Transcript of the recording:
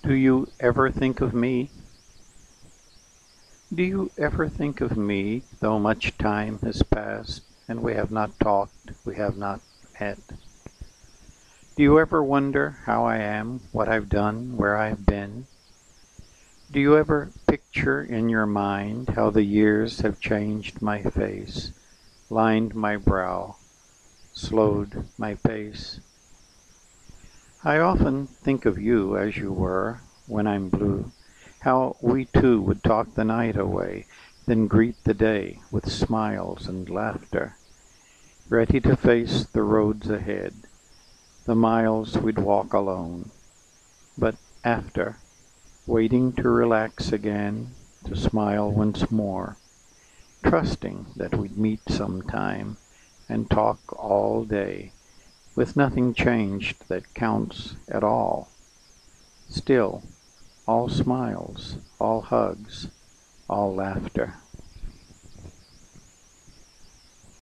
Do you ever think of me? Do you ever think of me, though much time has passed and we have not talked, we have not met? Do you ever wonder how I am, what I've done, where I've been? Do you ever picture in your mind how the years have changed my face, lined my brow, slowed my pace? I often think of you as you were when I'm blue, how we two would talk the night away, then greet the day with smiles and laughter, ready to face the roads ahead, the miles we'd walk alone. But after, waiting to relax again, to smile once more, trusting that we'd meet sometime and talk all day, with nothing changed that counts at all. Still, all smiles, all hugs, all laughter.